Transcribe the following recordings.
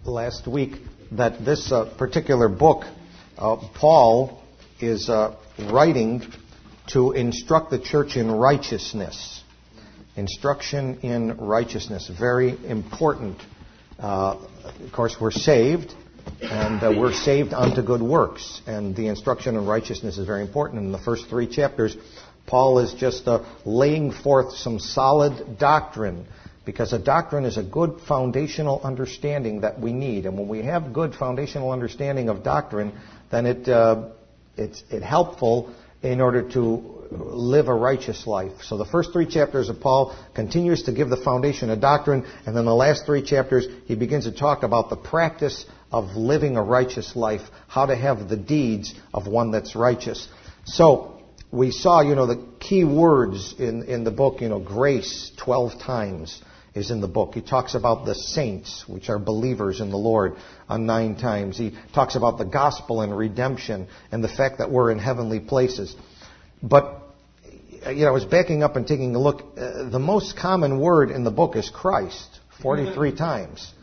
last week that this particular book, Paul is writing to instruct the church in righteousness. Instruction in righteousness, very important. Of course, we're saved, and we're saved unto good works. And the instruction in righteousness is very important. In the first 3 chapters, Paul is just laying forth some solid doctrine, because a doctrine is a good foundational understanding that we need. And when we have good foundational understanding of doctrine, then it's helpful in order to live a righteous life. So the first 3 chapters of Paul continues to give the foundation of doctrine, and then the last 3 chapters he begins to talk about the practice of living a righteous life, how to have the deeds of one that's righteous. So we saw, the key words in the book, grace 12 times is in the book. He talks about the saints, which are believers in the Lord, 9 times. He talks about the gospel and redemption and the fact that we're in heavenly places. But, I was backing up and taking a look. The most common word in the book is Christ, 43 times.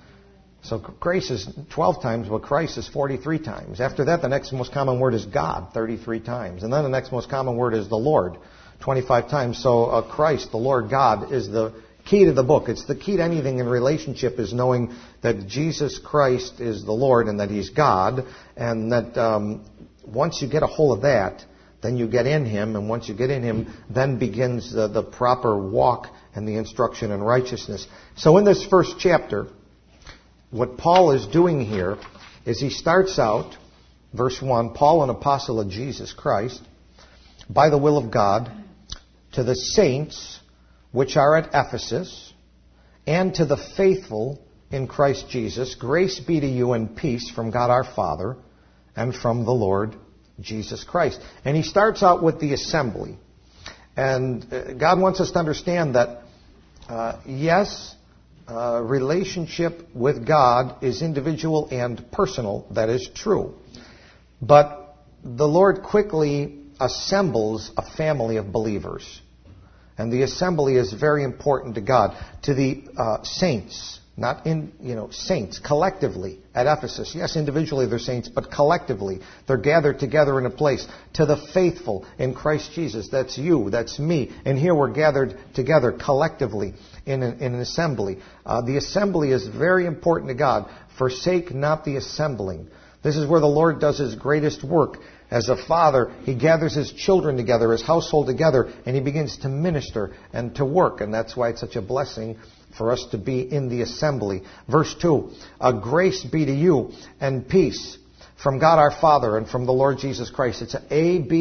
So grace is 12 times, but Christ is 43 times. After that, the next most common word is God, 33 times. And then the next most common word is the Lord, 25 times. So Christ, the Lord God, is the key to the book. It's the key to anything in relationship, is knowing that Jesus Christ is the Lord and that He's God. And that once you get a hold of that, then you get in Him. And once you get in Him, then begins the proper walk and the instruction in righteousness. So in this first chapter, what Paul is doing here is he starts out, verse 1, Paul, an apostle of Jesus Christ, by the will of God, to the saints which are at Ephesus, and to the faithful in Christ Jesus, grace be to you and peace from God our Father and from the Lord Jesus Christ. And he starts out with the assembly. And God wants us to understand that, relationship with God is individual and personal. That is true. But the Lord quickly assembles a family of believers. And the assembly is very important to God. To the saints, not saints, collectively at Ephesus. Yes, individually they're saints, but collectively they're gathered together in a place. To the faithful in Christ Jesus, that's you, that's me. And here we're gathered together collectively in an assembly. The assembly is very important to God. Forsake not the assembling. This is where the Lord does His greatest work. As a father, He gathers His children together, His household together, and He begins to minister and to work. And that's why it's such a blessing for us to be in the assembly. Verse 2, grace be to you and peace from God our Father and from the Lord Jesus Christ. It's an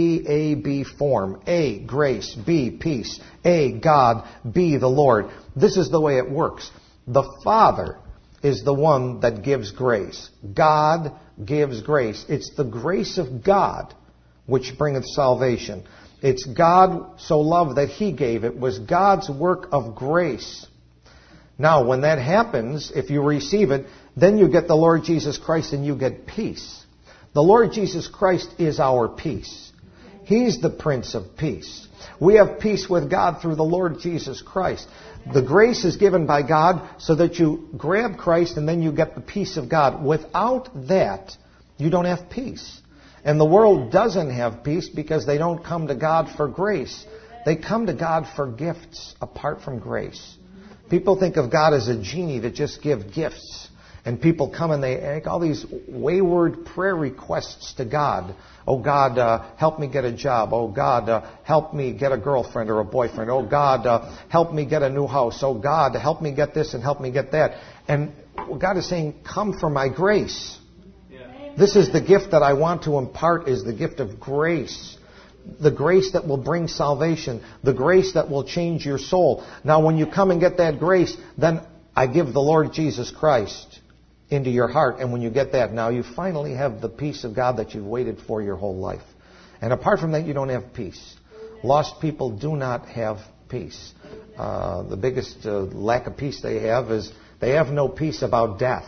A-B form. A, grace. B, peace. A, God. B, the Lord. This is the way it works. The Father is the one that gives grace. God gives grace. It's the grace of God which bringeth salvation. It's God so loved that He gave. It was God's work of grace. Now, when that happens, if you receive it, then you get the Lord Jesus Christ and you get peace. The Lord Jesus Christ is our peace. He's the Prince of Peace. We have peace with God through the Lord Jesus Christ. The grace is given by God so that you grab Christ and then you get the peace of God. Without that, you don't have peace. And the world doesn't have peace because they don't come to God for grace. They come to God for gifts apart from grace. People think of God as a genie that just gives gifts. And people come and they make all these wayward prayer requests to God. Oh, God, help me get a job. Oh, God, help me get a girlfriend or a boyfriend. Oh, God, help me get a new house. Oh, God, help me get this and help me get that. And God is saying, come for my grace. Yeah. This is the gift that I want to impart, is the gift of grace. The grace that will bring salvation. The grace that will change your soul. Now, when you come and get that grace, then I give the Lord Jesus Christ into your heart. And when you get that, now you finally have the peace of God that you've waited for your whole life. And apart from that, you don't have peace. Lost people do not have peace. The biggest lack of peace they have is they have no peace about death.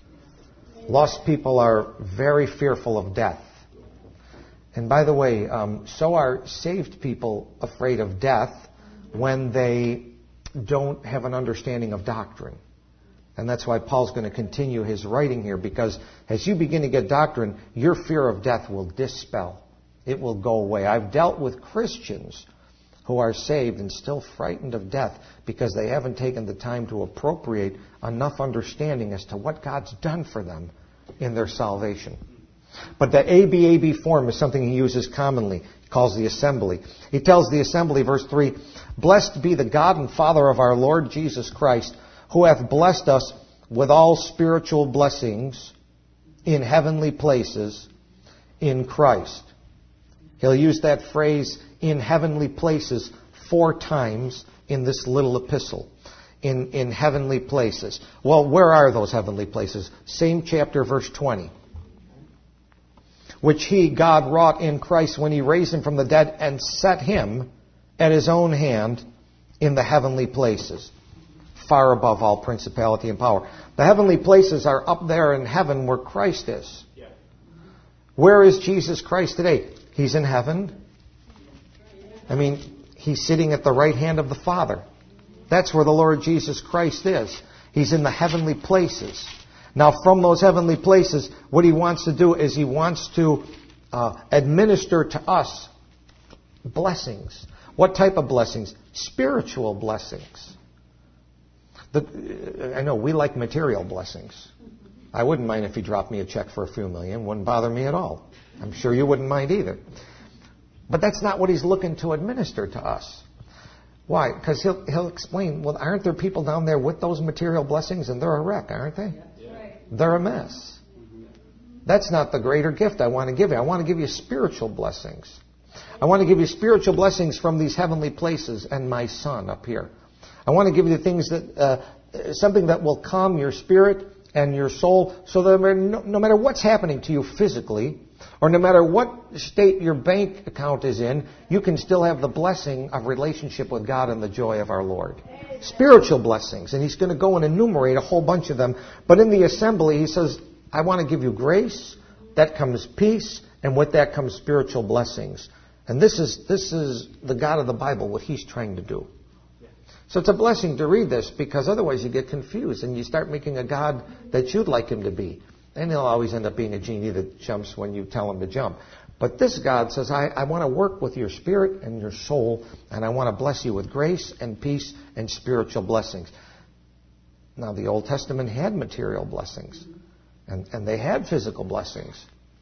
Lost people are very fearful of death. And by the way, so are saved people afraid of death when they don't have an understanding of doctrine. And that's why Paul's going to continue his writing here, because as you begin to get doctrine, your fear of death will dispel. It will go away. I've dealt with Christians who are saved and still frightened of death because they haven't taken the time to appropriate enough understanding as to what God's done for them in their salvation. But the ABAB form is something he uses commonly. He calls the assembly. He tells the assembly, verse 3, "Blessed be the God and Father of our Lord Jesus Christ, who hath blessed us with all spiritual blessings in heavenly places in Christ." He'll use that phrase, "in heavenly places," 4 times in this little epistle. In heavenly places. Well, where are those heavenly places? Same chapter, verse 20. "Which he, God, wrought in Christ when he raised him from the dead and set him at his own hand in the heavenly places, far above all principality and power." The heavenly places are up there in heaven where Christ is. Yeah. Where is Jesus Christ today? He's in heaven. I mean, he's sitting at the right hand of the Father. That's where the Lord Jesus Christ is. He's in the heavenly places. Now, from those heavenly places, what he wants to do is he wants to administer to us blessings. What type of blessings? Spiritual blessings. I know we like material blessings. I wouldn't mind if he dropped me a check for a few million. Wouldn't bother me at all. I'm sure you wouldn't mind either. But that's not what he's looking to administer to us. Why? Because he'll explain, well, aren't there people down there with those material blessings and they're a wreck, aren't they? Yeah. They're a mess. That's not the greater gift I want to give you. I want to give you spiritual blessings. I want to give you spiritual blessings from these heavenly places and my Son up here. I want to give you things that, something that will calm your spirit and your soul, so that no matter what's happening to you physically, or no matter what state your bank account is in, you can still have the blessing of relationship with God and the joy of our Lord. Spiritual blessings. And he's going to go and enumerate a whole bunch of them. But in the assembly, he says, I want to give you grace, that comes peace, and with that comes spiritual blessings. And this is the God of the Bible, what he's trying to do. So it's a blessing to read this, because otherwise you get confused and you start making a God that you'd like him to be. And he'll always end up being a genie that jumps when you tell him to jump. But this God says, I want to work with your spirit and your soul, and I want to bless you with grace and peace and spiritual blessings. Now, the Old Testament had material blessings, and they had physical blessings.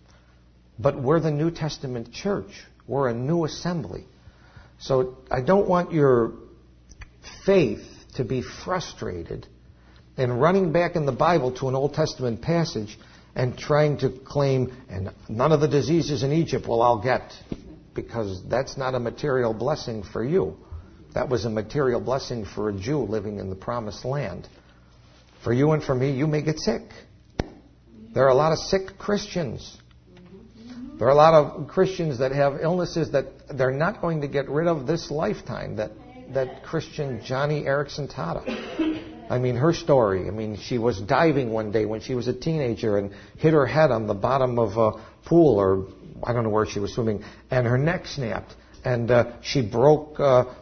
But we're the New Testament church. We're a new assembly. So I don't want your faith to be frustrated and running back in the Bible to an Old Testament passage and trying to claim, and none of the diseases in Egypt will I'll get, because that's not a material blessing for you. That was a material blessing for a Jew living in the Promised Land. For you and for me, you may get sick. There are a lot of sick Christians. There are a lot of Christians that have illnesses that they're not going to get rid of this lifetime. That Christian Johnny Erickson taught us. I mean, her story. I mean, she was diving one day when she was a teenager and hit her head on the bottom of a pool, or I don't know where she was swimming, and her neck snapped, and she broke a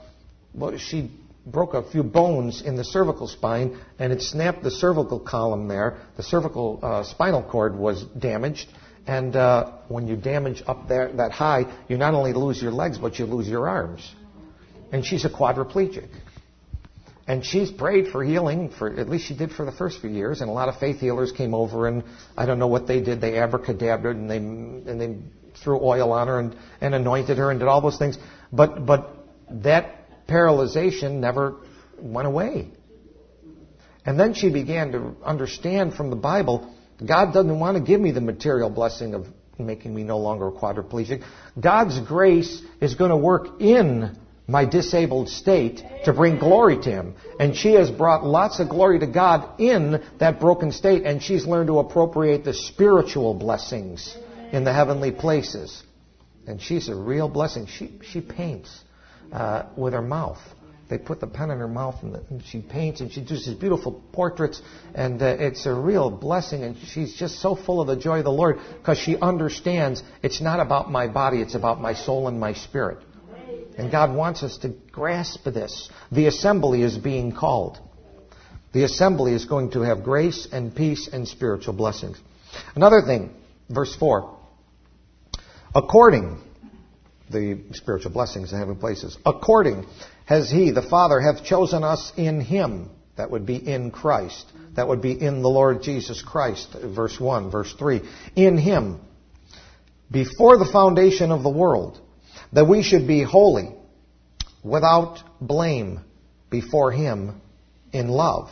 few bones in the cervical spine, and it snapped the cervical column there. The cervical spinal cord was damaged, and when you damage up there that high, you not only lose your legs, but you lose your arms. And she's a quadriplegic. And she's prayed for healing, at least she did for the first few years, and a lot of faith healers came over, and I don't know what they did. They abracadabraed, and they threw oil on her and anointed her and did all those things. But that paralyzation never went away. And then she began to understand from the Bible, God doesn't want to give me the material blessing of making me no longer a quadriplegic. God's grace is going to work in my disabled state to bring glory to him. And she has brought lots of glory to God in that broken state, and she's learned to appropriate the spiritual blessings in the heavenly places. And she's a real blessing. She paints with her mouth. They put the pen in her mouth, and she paints, and she does these beautiful portraits, and it's a real blessing. And she's just so full of the joy of the Lord, because she understands it's not about my body, it's about my soul and my spirit. And God wants us to grasp this. The assembly is being called. The assembly is going to have grace and peace and spiritual blessings. Another thing, verse 4. According, the spiritual blessings in heavenly places. According has He, the Father, hath chosen us in Him. That would be in Christ. That would be in the Lord Jesus Christ. Verse 1, verse 3. In Him, before the foundation of the world, that we should be holy, without blame, before Him in love.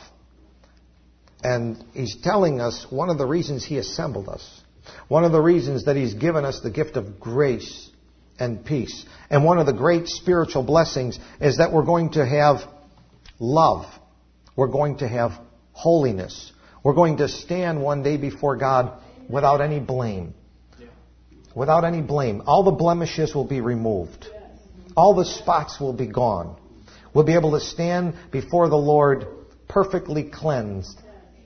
And He's telling us one of the reasons He assembled us. One of the reasons that He's given us the gift of grace and peace. And one of the great spiritual blessings is that we're going to have love. We're going to have holiness. We're going to stand one day before God without any blame. Without any blame. All the blemishes will be removed. All the spots will be gone. We'll be able to stand before the Lord perfectly cleansed,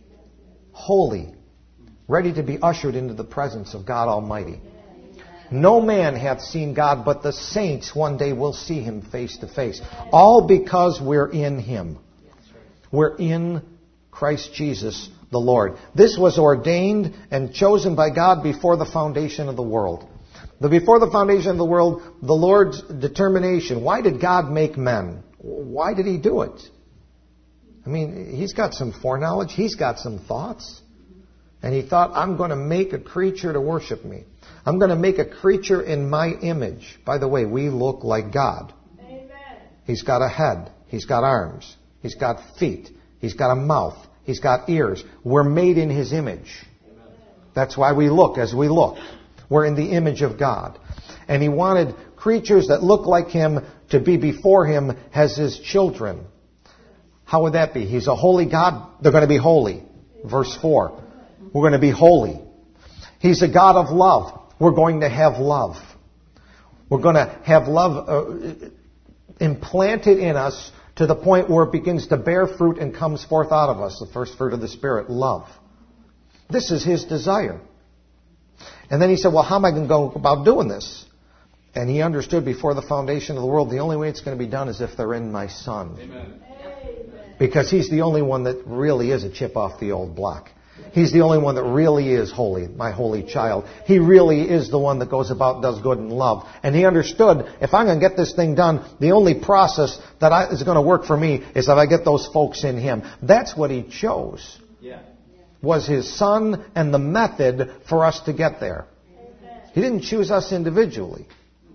holy, ready to be ushered into the presence of God Almighty. No man hath seen God, but the saints one day will see Him face to face. All because we're in Him. We're in Christ Jesus the Lord. This was ordained and chosen by God before the foundation of the world. Before the foundation of the world, the Lord's determination. Why did God make men? Why did He do it? I mean, He's got some foreknowledge. He's got some thoughts. And He thought, I'm going to make a creature to worship me. I'm going to make a creature in my image. By the way, we look like God. Amen. He's got a head. He's got arms. He's got feet. He's got a mouth. He's got ears. We're made in His image. Amen. That's why we look as we look. We're in the image of God. And He wanted creatures that look like Him to be before Him as His children. How would that be? He's a holy God. They're going to be holy. Verse 4. We're going to be holy. He's a God of love. We're going to have love. We're going to have love implanted in us to the point where it begins to bear fruit and comes forth out of us. The first fruit of the Spirit, love. This is His desire. And then He said, well, how am I going to go about doing this? And He understood before the foundation of the world, the only way it's going to be done is if they're in my Son. Amen. Because He's the only one that really is a chip off the old block. He's the only one that really is holy, my holy child. He really is the one that goes about and does good in love. And He understood, if I'm going to get this thing done, the only process that is going to work for me is if I get those folks in Him. That's what He chose. Was His Son and the method for us to get there. He didn't choose us individually.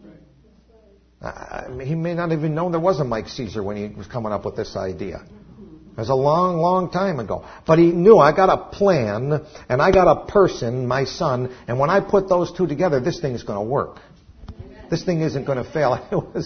He may not even know there was a Mike Caesar when He was coming up with this idea. It was a long, long time ago. But He knew, I got a plan, and I got a person, my Son, and when I put those two together, this thing is going to work. This thing isn't going to fail.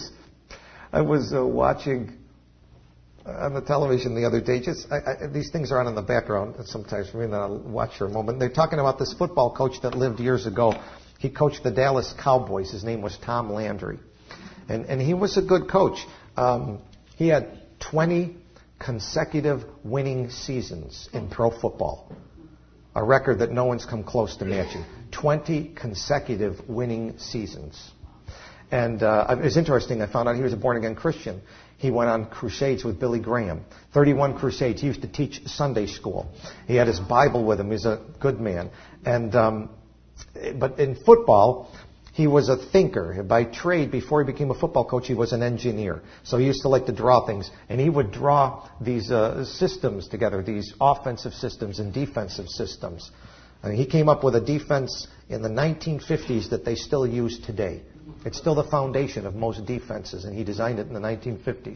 I was watching on the television the other day. These things are on in the background sometimes for me, and I'll watch for a moment. They're talking about this football coach that lived years ago. He coached the Dallas Cowboys. His name was Tom Landry. And he was a good coach. He had 20 consecutive winning seasons in pro football. A record that no one's come close to matching. 20 consecutive winning seasons. And it was interesting. I found out he was a born-again Christian. He went on crusades with Billy Graham. 31 crusades. He used to teach Sunday school. He had his Bible with him. He's a good man. And but in football, he was a thinker. By trade, before he became a football coach, he was an engineer. So he used to like to draw things. And he would draw these systems together, these offensive systems and defensive systems. I mean, he came up with a defense in the 1950s that they still use today. It's still the foundation of most defenses, and he designed it in the 1950s.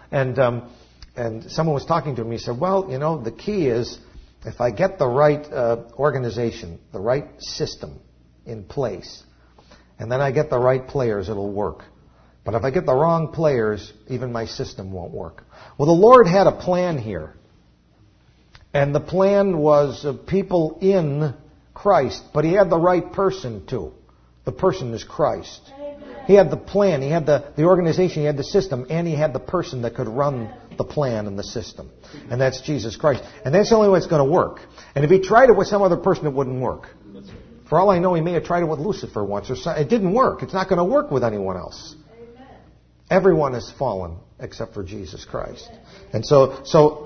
And someone was talking to him. He said, well, you know, the key is if I get the right organization, the right system in place, and then I get the right players, it'll work. But if I get the wrong players, even my system won't work. Well, the Lord had a plan here. And the plan was people in Christ. But He had the right person too. The person is Christ. Amen. He had the plan. He had the organization. He had the system. And He had the person that could run the plan and the system. And that's Jesus Christ. And that's the only way it's going to work. And if He tried it with some other person, it wouldn't work. For all I know, He may have tried it with Lucifer once. It didn't work. It's not going to work with anyone else. Amen. Everyone has fallen except for Jesus Christ. And so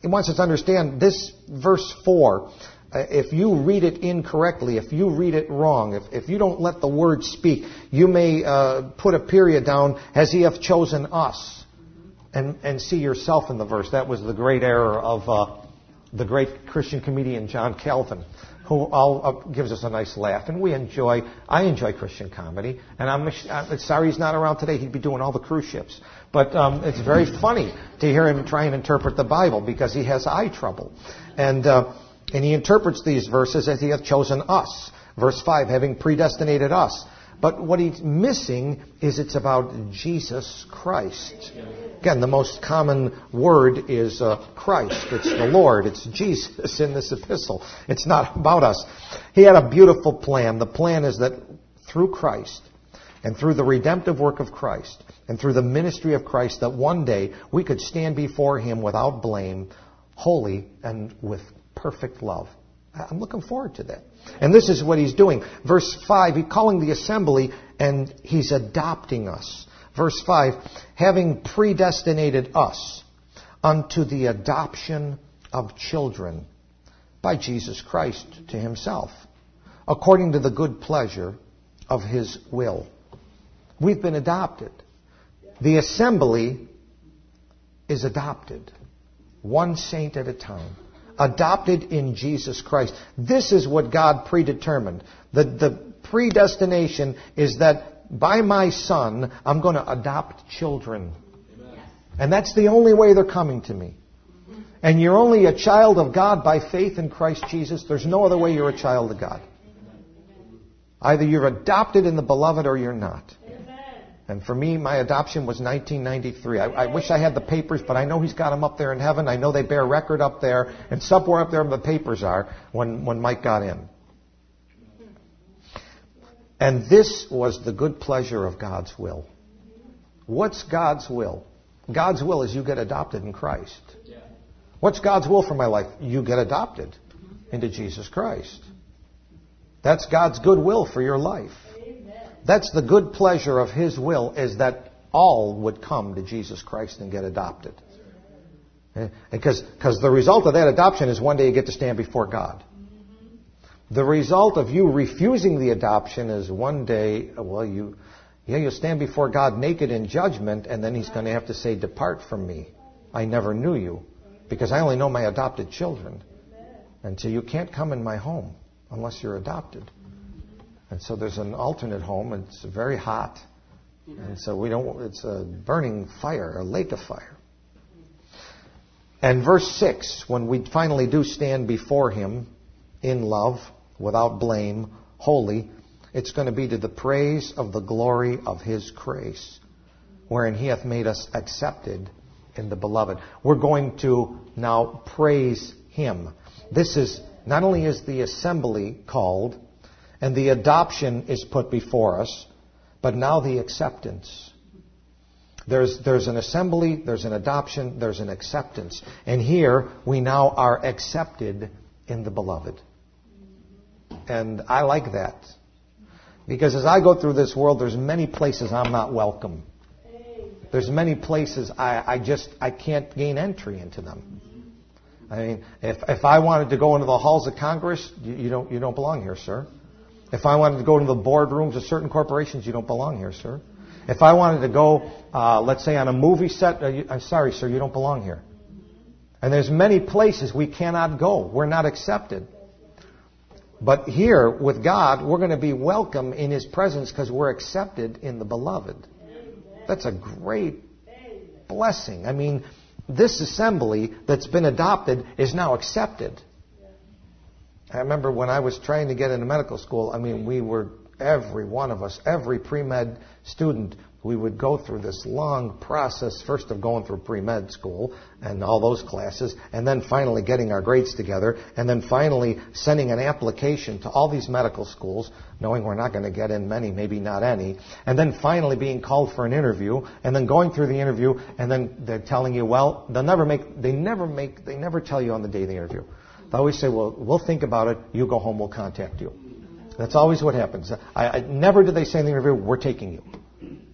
he wants us to understand this verse 4. If you read it incorrectly, if you read it wrong, if you don't let the Word speak, you may put a period down, as He hath chosen us, and see yourself in the verse. That was the great error of the great Christian comedian John Calvin, who gives us a nice laugh. And I enjoy Christian comedy, and I'm sorry he's not around today. He'd be doing all the cruise ships. But it's very funny to hear him try and interpret the Bible, because he has eye trouble. And he interprets these verses as He hath chosen us. Verse 5, having predestinated us. But what he's missing is it's about Jesus Christ. Again, the most common word is Christ. It's the Lord. It's Jesus in this epistle. It's not about us. He had a beautiful plan. The plan is that through Christ and through the redemptive work of Christ and through the ministry of Christ, that one day we could stand before Him without blame, holy, and with perfect love. I'm looking forward to that. And this is what He's doing. Verse 5, He's calling the assembly and He's adopting us. Verse 5, having predestinated us unto the adoption of children by Jesus Christ to Himself, according to the good pleasure of His will. We've been adopted. The assembly is adopted, one saint at a time. Adopted in Jesus Christ. This is what God predetermined. The predestination is that by my Son, I'm going to adopt children. Amen. And that's the only way they're coming to me. And you're only a child of God by faith in Christ Jesus. There's no other way you're a child of God. Either you're adopted in the Beloved or you're not. And for me, my adoption was 1993. I wish I had the papers, but I know He's got them up there in heaven. I know they bear record up there. And somewhere up there the papers are when Mike got in. And this was the good pleasure of God's will. What's God's will? God's will is you get adopted in Christ. What's God's will for my life? You get adopted into Jesus Christ. That's God's good will for your life. That's the good pleasure of His will, is that all would come to Jesus Christ and get adopted. Because the result of that adoption is one day you get to stand before God. The result of you refusing the adoption is one day, you'll stand before God naked in judgment, and then He's going to have to say, depart from me. I never knew you, because I only know my adopted children. And so you can't come in my home unless you're adopted. And so there's an alternate home, and it's very hot. And so it's a burning fire, a lake of fire. And verse 6, when we finally do stand before Him in love, without blame, holy, it's going to be to the praise of the glory of His grace, wherein He hath made us accepted in the Beloved. We're going to now praise Him. This is, not only is the assembly called, and the adoption is put before us, but now the acceptance. There's an assembly, there's an adoption, there's an acceptance. And here we now are accepted in the Beloved. And I like that. Because as I go through this world, there's many places I'm not welcome. There's many places I can't gain entry into them. I mean, if I wanted to go into the halls of Congress, you don't belong here, sir. If I wanted to go into the boardrooms of certain corporations, you don't belong here, sir. If I wanted to go, let's say, on a movie set, I'm sorry, sir, you don't belong here. And there's many places we cannot go. We're not accepted. But here, with God, we're going to be welcome in His presence because we're accepted in the Beloved. That's a great blessing. I mean, this assembly that's been adopted is now accepted. I remember when I was trying to get into medical school, we were, every one of us, every pre-med student, we would go through this long process, first of going through pre-med school and all those classes, and then finally getting our grades together, and then finally sending an application to all these medical schools, knowing we're not going to get in many, maybe not any, and then finally being called for an interview, and then going through the interview, and then they're telling you, well, they never tell you on the day of the interview. They always say, well, we'll think about it, you go home, we'll contact you. That's always what happens. Never do they say in the interview, we're taking you.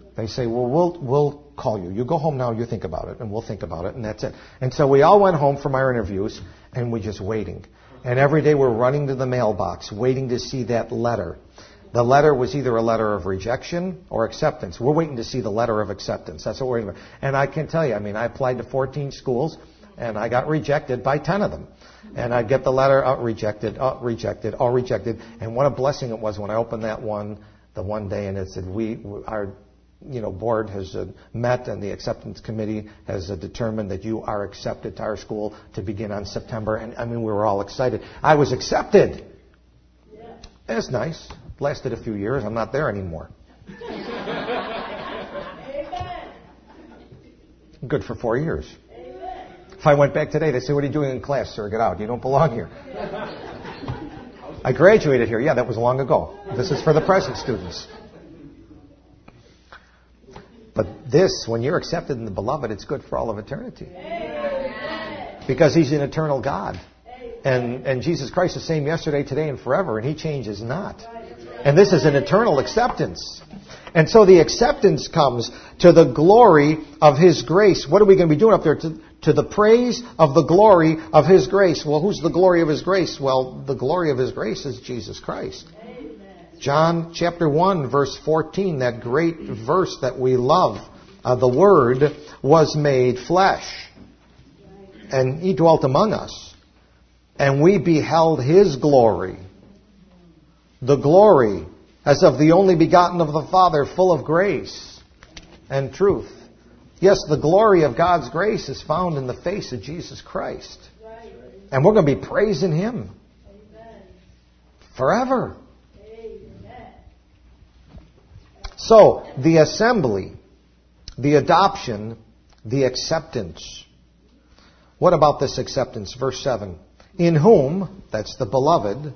They say, well, we'll call you. You go home now, you think about it, and we'll think about it, and that's it. And so we all went home from our interviews, and we're just waiting. And every day we're running to the mailbox, waiting to see that letter. The letter was either a letter of rejection or acceptance. We're waiting to see the letter of acceptance. That's what we're waiting for. And I can tell you, I applied to 14 schools, and I got rejected by 10 of them. And I'd get the letter, rejected, rejected, all rejected. And what a blessing it was when I opened that one, the one day, and it said, our board has met, and the acceptance committee has determined that you are accepted to our school to begin on September. And we were all excited. I was accepted. Yeah. That's nice. Lasted a few years. I'm not there anymore. Good for 4 years. If I went back today, they'd say, what are you doing in class, sir? Get out. You don't belong here. I graduated here. Yeah, that was long ago. This is for the present students. But this, when you're accepted in the beloved, it's good for all of eternity. Because He's an eternal God. And Jesus Christ is the same yesterday, today, and forever, and He changes not. And this is an eternal acceptance. And so the acceptance comes to the glory of His grace. What are we going to be doing up there? To the praise of the glory of His grace. Well, who's the glory of His grace? Well, the glory of His grace is Jesus Christ. Amen. John chapter 1, verse 14, that great verse that we love. The Word was made flesh, and He dwelt among us. And we beheld His glory. The glory as of the only begotten of the Father, full of grace and truth. Yes, the glory of God's grace is found in the face of Jesus Christ. Right. And we're going to be praising Him. Amen. Forever. Amen. So, the assembly, the adoption, the acceptance. What about this acceptance? Verse 7. In whom, that's the beloved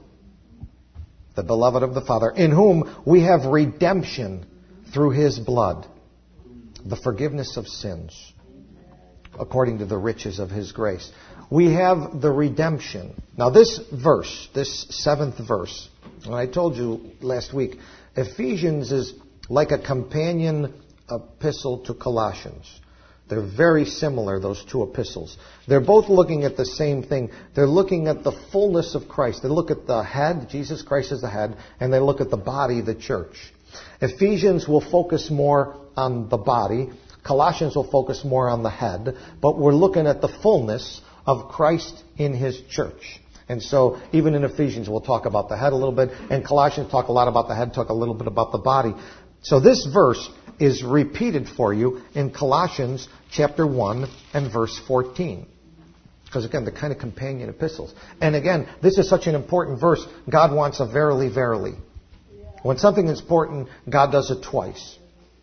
of the Father, in whom we have redemption through His blood, the forgiveness of sins, according to the riches of His grace. We have the redemption. Now this verse, this 7th verse, and I told you last week, Ephesians is like a companion epistle to Colossians. They're very similar, those two epistles. They're both looking at the same thing. They're looking at the fullness of Christ. They look at the head, Jesus Christ is the head, and they look at the body, the church. Ephesians will focus more on the body. Colossians will focus more on the head. But we're looking at the fullness of Christ in His church. And so even in Ephesians we'll talk about the head a little bit, and Colossians talk a lot about the head, talk a little bit about the body. So this verse is repeated for you in Colossians chapter 1 and verse 14. Because again, the kind of companion epistles. And again, this is such an important verse. God wants a verily, verily. When something is important, God does it twice.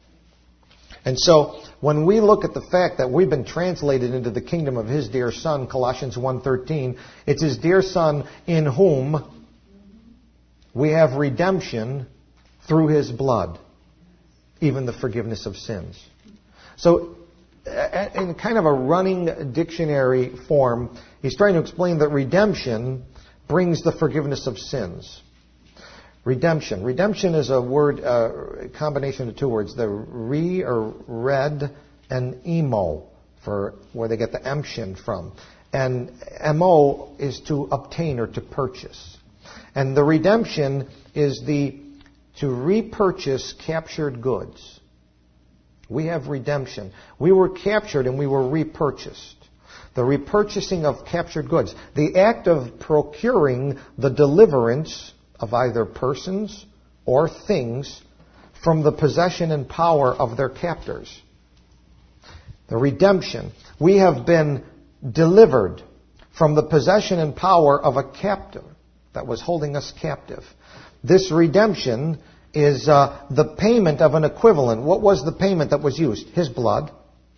And so, when we look at the fact that we've been translated into the kingdom of His dear Son, Colossians 1:13, it's His dear Son in whom we have redemption through His blood, even the forgiveness of sins. So, in kind of a running dictionary form, he's trying to explain that redemption brings the forgiveness of sins. Redemption. Redemption is a word, a combination of two words, the re or red and emo, for where they get the emption from. And mo is to obtain or to purchase. And the redemption is to repurchase captured goods. We have redemption. We were captured and we were repurchased. The repurchasing of captured goods. The act of procuring the deliverance of either persons or things from the possession and power of their captors. The redemption. We have been delivered from the possession and power of a captive that was holding us captive. This redemption is the payment of an equivalent. What was the payment that was used? His blood.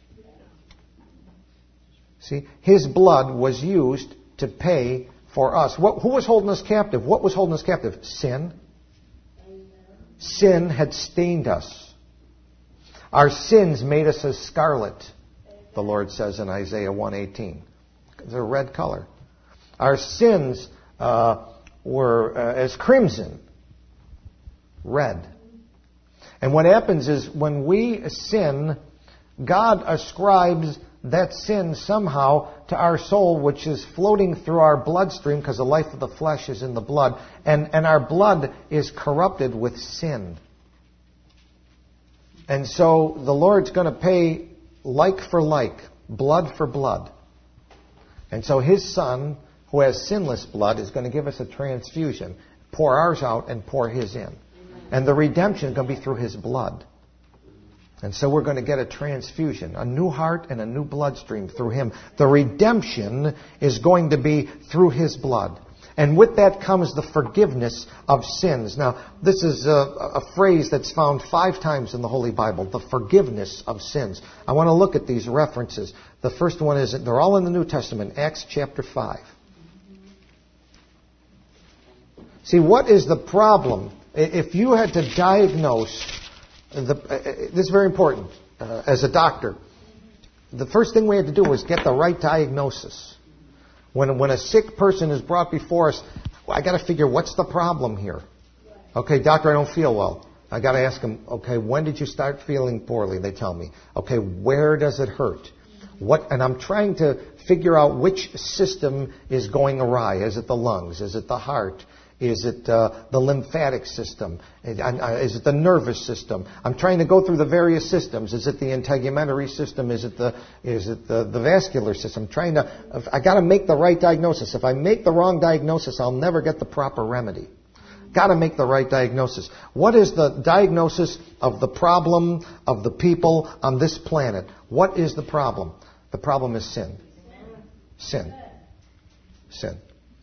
See, His blood was used to pay for us. Who was holding us captive? What was holding us captive? Sin. Sin had stained us. Our sins made us as scarlet, the Lord says in Isaiah 1:18. They're a red color. Our sins were as crimson, red. And what happens is when we sin, God ascribes that sin somehow to our soul, which is floating through our bloodstream because the life of the flesh is in the blood. And our blood is corrupted with sin. And so the Lord's going to pay like for like, blood for blood. And so His Son, who has sinless blood, is going to give us a transfusion, pour ours out and pour His in. And the redemption is going to be through His blood. And so we're going to get a transfusion, a new heart and a new bloodstream through Him. The redemption is going to be through His blood. And with that comes the forgiveness of sins. Now, this is a phrase that's found 5 times in the Holy Bible, the forgiveness of sins. I want to look at these references. The first one is, they're all in the New Testament, Acts chapter 5. See, what is the problem? If you had to diagnose, this is very important as a doctor, the first thing we had to do was get the right diagnosis. When a sick person is brought before us, I got to figure, what's the problem here? Okay, doctor, I don't feel well. I got to ask them, okay, when did you start feeling poorly? They tell me. Okay, where does it hurt? And I'm trying to figure out which system is going awry. Is it the lungs? Is it the heart? Is it the lymphatic system? Is it the nervous system? I'm trying to go through the various systems. Is it the integumentary system? Is it the vascular system? I got to make the right diagnosis. If I make the wrong diagnosis, I'll never get the proper remedy. Got to make the right diagnosis. What is the diagnosis of the problem of the people on this planet? What is the problem? The problem is sin. Sin. Sin.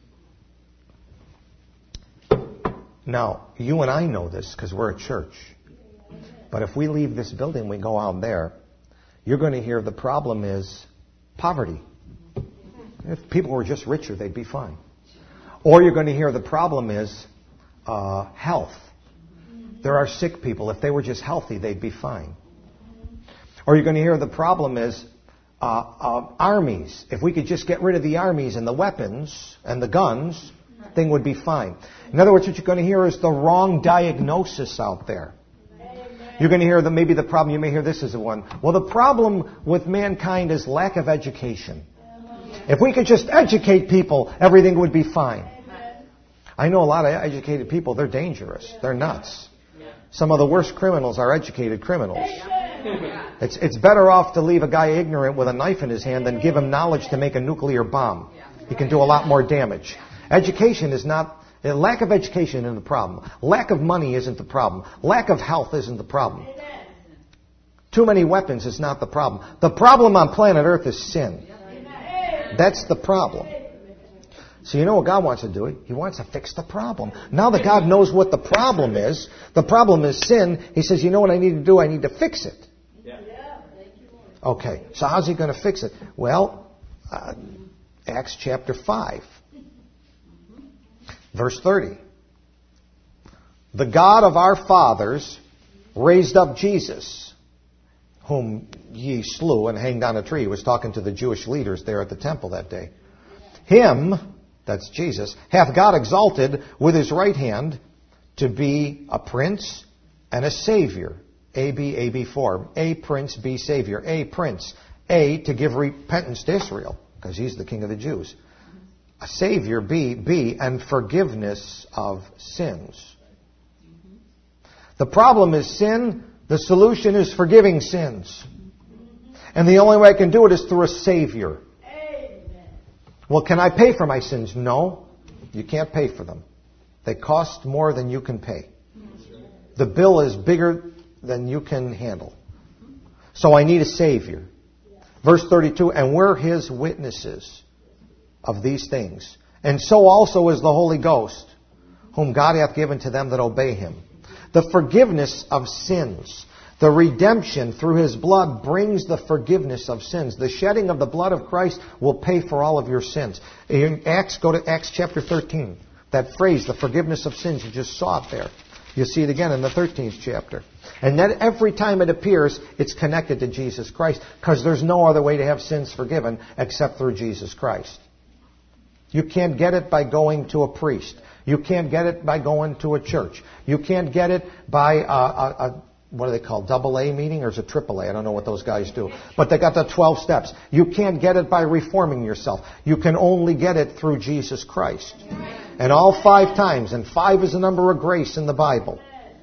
Now, you and I know this because we're a church. But if we leave this building, we go out there, you're going to hear the problem is poverty. If people were just richer, they'd be fine. Or you're going to hear the problem is health. There are sick people. If they were just healthy, they'd be fine. Or you're going to hear the problem is armies. If we could just get rid of the armies and the weapons and the guns, thing would be fine. In other words, what you're going to hear is the wrong diagnosis out there. You're going to hear that maybe the problem, you may hear this as one. Well, the problem with mankind is lack of education. If we could just educate people, everything would be fine. I know a lot of educated people, they're dangerous. They're nuts. Some of the worst criminals are educated criminals. It's better off to leave a guy ignorant with a knife in his hand than give him knowledge to make a nuclear bomb. He can do a lot more damage. Education is not... Lack of education isn't the problem. Lack of money isn't the problem. Lack of health isn't the problem. Too many weapons is not the problem. The problem on planet Earth is sin. That's the problem. So you know what God wants to do? He wants to fix the problem. Now that God knows what the problem is sin, He says, you know what I need to do? I need to fix it. Okay, so how's He going to fix it? Well, Acts chapter 5. Verse 30. The God of our fathers raised up Jesus, whom ye slew and hanged on a tree. He was talking to the Jewish leaders there at the temple that day. Him, that's Jesus, hath God exalted with His right hand to be a prince and a savior. A-B form. A prince, B savior. A prince. A, to give repentance to Israel, because He's the King of the Jews. A Savior, B, and forgiveness of sins. The problem is sin. The solution is forgiving sins. And the only way I can do it is through a Savior. Well, can I pay for my sins? No, you can't pay for them. They cost more than you can pay. The bill is bigger than you can handle. So I need a Savior. Verse 32, and we're His witnesses of these things. And so also is the Holy Ghost, whom God hath given to them that obey Him. The forgiveness of sins. The redemption through His blood brings the forgiveness of sins. The shedding of the blood of Christ will pay for all of your sins. In Acts, go to Acts chapter 13. That phrase, the forgiveness of sins, you just saw it there. You see it again in the 13th chapter. And then every time it appears, it's connected to Jesus Christ, because there's no other way to have sins forgiven except through Jesus Christ. You can't get it by going to a priest. You can't get it by going to a church. You can't get it by what do they call, double A meeting, or is it triple A? I don't know what those guys do. But they got the 12 steps. You can't get it by reforming yourself. You can only get it through Jesus Christ. And all 5 times, and 5 is the number of grace in the Bible.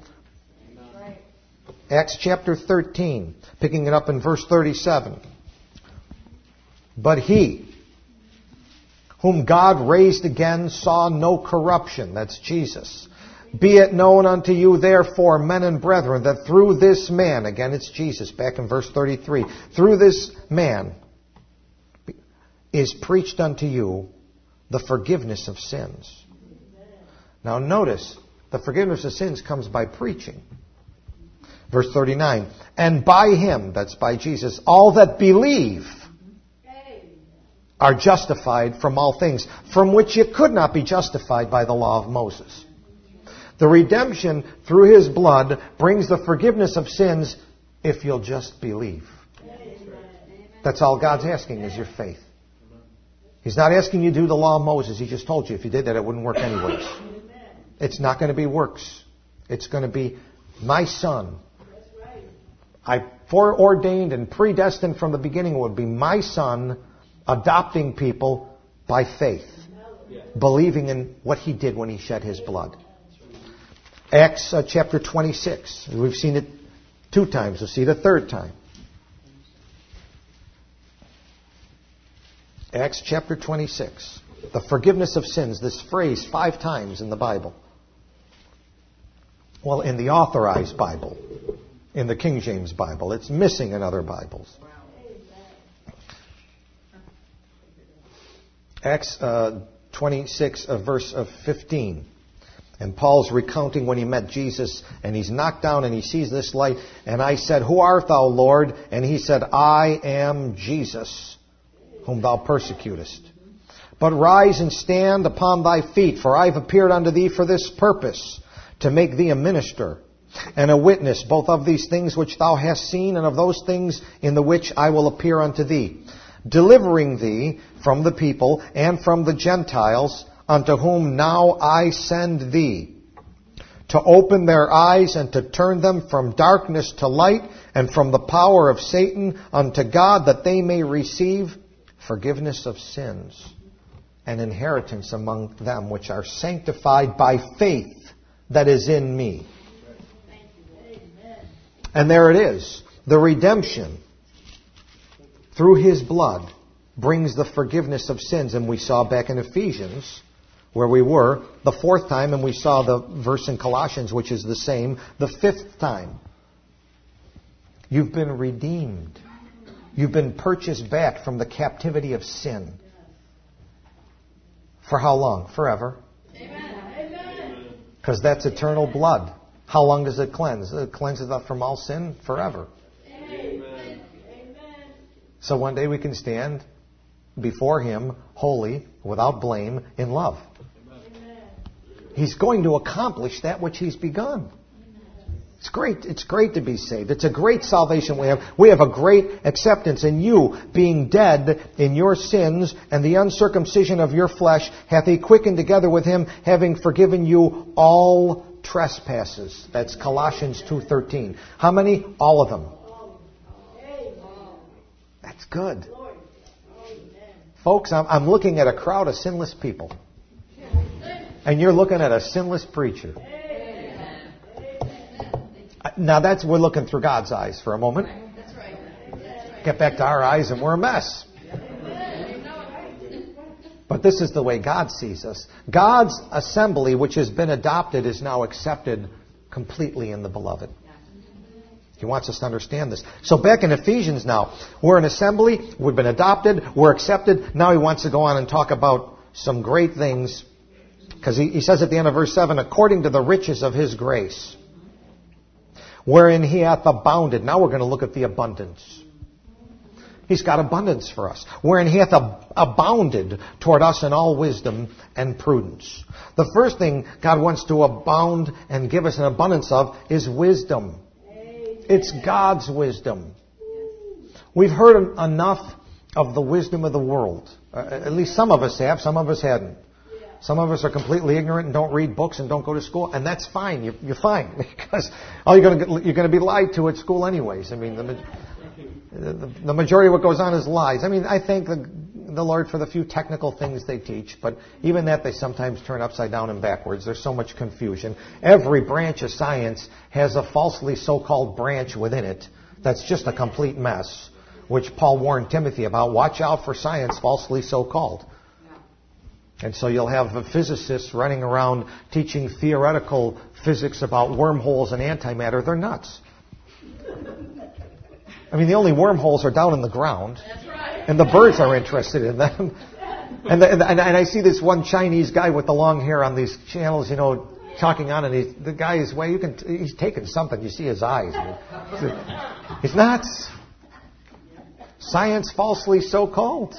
Acts chapter 13, picking it up in verse 37. But he, whom God raised again, saw no corruption. That's Jesus. Be it known unto you, therefore, men and brethren, that through this man, again it's Jesus, back in verse 33, through this man is preached unto you the forgiveness of sins. Now notice, the forgiveness of sins comes by preaching. Verse 39, and by him, that's by Jesus, all that believe are justified from all things, from which you could not be justified by the law of Moses. The redemption through his blood brings the forgiveness of sins if you'll just believe. That's all God's asking is your faith. He's not asking you to do the law of Moses. He just told you if you did that, it wouldn't work anyways. It's not going to be works. It's going to be my son. I foreordained and predestined from the beginning it would be my son adopting people by faith, believing in what he did when he shed his blood. Acts chapter 26. We've seen it 2 times. We'll see it a 3rd time. Acts chapter 26. The forgiveness of sins. This phrase 5 times in the Bible. Well, in the Authorized Bible. In the King James Bible. It's missing in other Bibles. Acts 26, verse 15. And Paul's recounting when he met Jesus, and he's knocked down and he sees this light. And I said, who art thou, Lord? And he said, I am Jesus, whom thou persecutest. But rise and stand upon thy feet, for I have appeared unto thee for this purpose, to make thee a minister and a witness both of these things which thou hast seen, and of those things in the which I will appear unto thee, delivering thee from the people and from the Gentiles, unto whom now I send thee, to open their eyes and to turn them from darkness to light, and from the power of Satan unto God, that they may receive forgiveness of sins and inheritance among them which are sanctified by faith that is in me. And there it is. The redemption through his blood brings the forgiveness of sins. And we saw back in Ephesians, where we were, the 4th time, and we saw the verse in Colossians, which is the same, the 5th time. You've been redeemed. You've been purchased back from the captivity of sin. For how long? Forever. Because that's eternal blood. How long does it cleanse? It cleanses us from all sin forever. Amen. So one day we can stand before him, holy, without blame, in love. Amen. He's going to accomplish that which he's begun. It's great. It's great to be saved. It's a great salvation we have. We have a great acceptance in you, being dead in your sins, and the uncircumcision of your flesh hath he quickened together with him, having forgiven you all trespasses. That's Colossians 2:13. How many? All of them. That's good. Folks, I'm looking at a crowd of sinless people. And you're looking at a sinless preacher. Now we're looking through God's eyes for a moment. Get back to our eyes and we're a mess. But this is the way God sees us. God's assembly, which has been adopted, is now accepted completely in the beloved. He wants us to understand this. So back in Ephesians now, we're an assembly, we've been adopted, we're accepted. Now he wants to go on and talk about some great things. Because he says at the end of verse 7, according to the riches of his grace, wherein he hath abounded. Now we're going to look at the abundance. He's got abundance for us. Wherein he hath abounded toward us in all wisdom and prudence. The first thing God wants to abound and give us an abundance of is wisdom. It's God's wisdom. We've heard enough of the wisdom of the world. At least some of us have, some of us hadn't. Some of us are completely ignorant and don't read books and don't go to school, and that's fine. You're fine because you're going to be lied to at school anyways. I mean, the majority of what goes on is lies. I mean, I thank the Lord for the few technical things they teach, but even that they sometimes turn upside down and backwards. There's so much confusion. Every branch of science has a falsely so-called branch within it that's just a complete mess, which Paul warned Timothy about. Watch out for science falsely so-called. And so you'll have physicists running around teaching theoretical physics about wormholes and antimatter. They're nuts. I mean, the only wormholes are down in the ground. That's right. And the birds are interested in them. And I see this one Chinese guy with the long hair on these channels, talking on, and the guy is, he's taking something. You see his eyes. He's nuts. Science falsely so-called.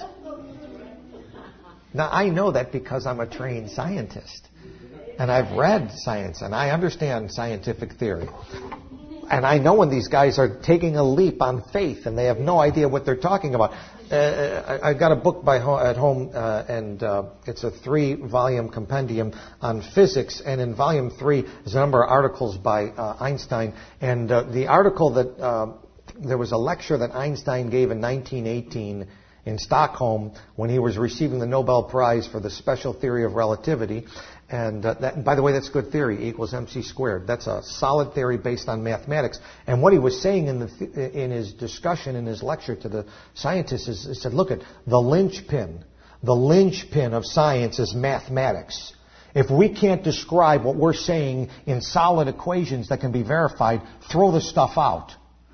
Now, I know that because I'm a trained scientist. And I've read science, and I understand scientific theory. And I know when these guys are taking a leap on faith, and they have no idea what they're talking about. I've got a book at home, and it's a 3-volume compendium on physics. And in volume 3, there's a number of articles by Einstein. And the article that there was a lecture that Einstein gave in 1918 in Stockholm when he was receiving the Nobel Prize for the special theory of relativity. And by the way, that's good theory, E equals mc squared. That's a solid theory based on mathematics. And what he was saying in his discussion, in his lecture to the scientists, is he said, look at the linchpin of science is mathematics. If we can't describe what we're saying in solid equations that can be verified, throw the stuff out.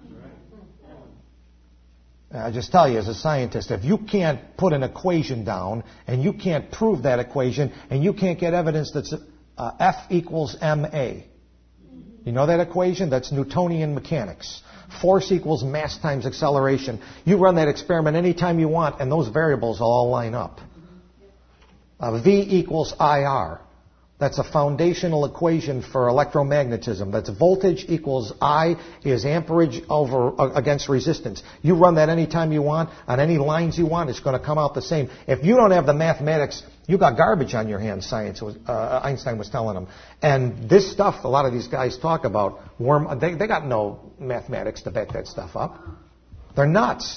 I just tell you, as a scientist, if you can't put an equation down and you can't prove that equation and you can't get evidence that's F equals ma, you know that equation? That's Newtonian mechanics. Force equals mass times acceleration. You run that experiment anytime you want, and those variables will all line up. V equals IR. That's a foundational equation for electromagnetism. That's voltage equals I is amperage against resistance. You run that anytime you want, on any lines you want, it's going to come out the same. If you don't have the mathematics, you got garbage on your hands, Einstein was telling them. And this stuff, a lot of these guys talk about, they got no mathematics to back that stuff up. They're nuts.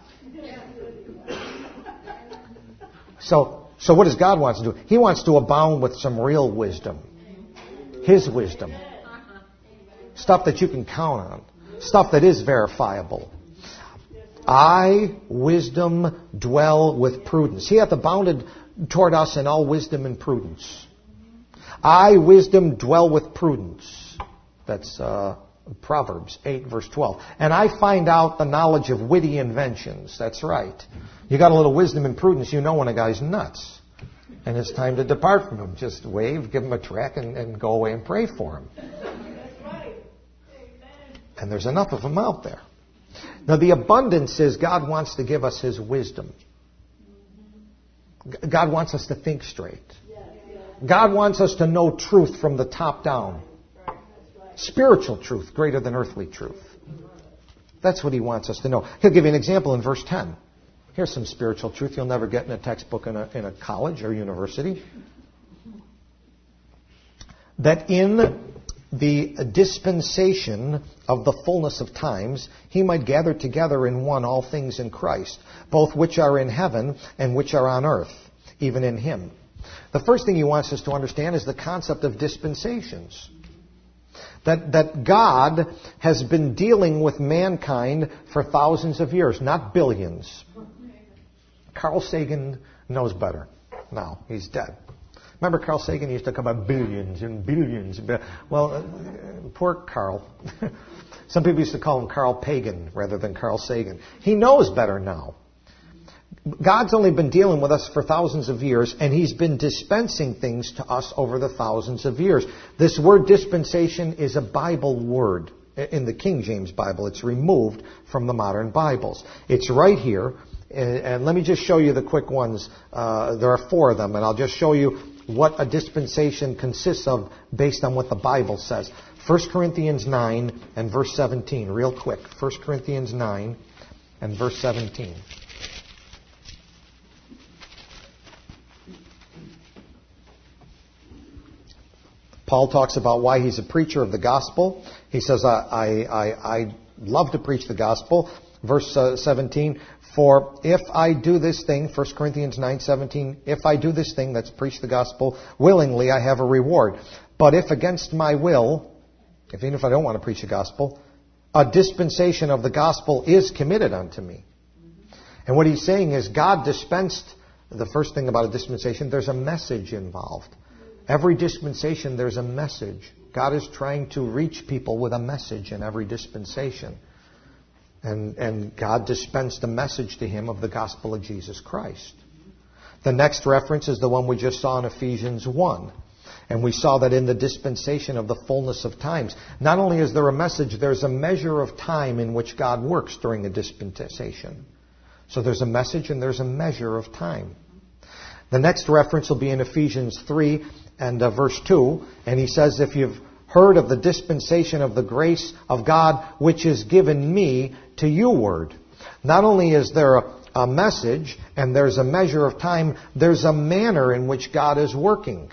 So what does God want to do? He wants to abound with some real wisdom. His wisdom. Stuff that you can count on. Stuff that is verifiable. I, wisdom, dwell with prudence. He hath abounded toward us in all wisdom and prudence. I, wisdom, dwell with prudence. That's Proverbs 8, verse 12. And I find out the knowledge of witty inventions. That's right. You got a little wisdom and prudence, you know when a guy's nuts. And it's time to depart from him. Just wave, give him a track, and go away and pray for him. That's right. And there's enough of them out there. Now the abundance is God wants to give us His wisdom. God wants us to think straight. God wants us to know truth from the top down. Spiritual truth greater than earthly truth. That's what He wants us to know. He'll give you an example in verse 10. Here's some spiritual truth you'll never get in a textbook in a college or university. That in the dispensation of the fullness of times, He might gather together in one all things in Christ, both which are in heaven and which are on earth, even in Him. The first thing He wants us to understand is the concept of dispensations. That God has been dealing with mankind for thousands of years, not billions. Carl Sagan knows better now. He's dead. Remember Carl Sagan used to come about billions and billions. Well, poor Carl. Some people used to call him Carl Pagan rather than Carl Sagan. He knows better now. God's only been dealing with us for thousands of years, and He's been dispensing things to us over the thousands of years. This word dispensation is a Bible word. In the King James Bible, it's removed from the modern Bibles. It's right here, and let me just show you the quick ones. There are 4 of them, and I'll just show you what a dispensation consists of based on what the Bible says. 1 Corinthians 9 and verse 17, real quick. 1 Corinthians 9 and verse 17. Paul talks about why he's a preacher of the gospel. He says, I love to preach the gospel. Verse 17, for if I do this thing, 1 Corinthians 9:17, if I do this thing, that's preach the gospel, willingly I have a reward. But if against my will, even if I don't want to preach the gospel, a dispensation of the gospel is committed unto me. And what he's saying is God dispensed, the first thing about a dispensation, there's a message involved. Every dispensation, there's a message. God is trying to reach people with a message in every dispensation. And God dispensed a message to him of the gospel of Jesus Christ. The next reference is the one we just saw in Ephesians 1. And we saw that in the dispensation of the fullness of times, not only is there a message, there's a measure of time in which God works during a dispensation. So there's a message and there's a measure of time. The next reference will be in Ephesians 3 and verse 2. And he says, if you've heard of the dispensation of the grace of God, which is given me to you word. Not only is there a message and there's a measure of time, there's a manner in which God is working.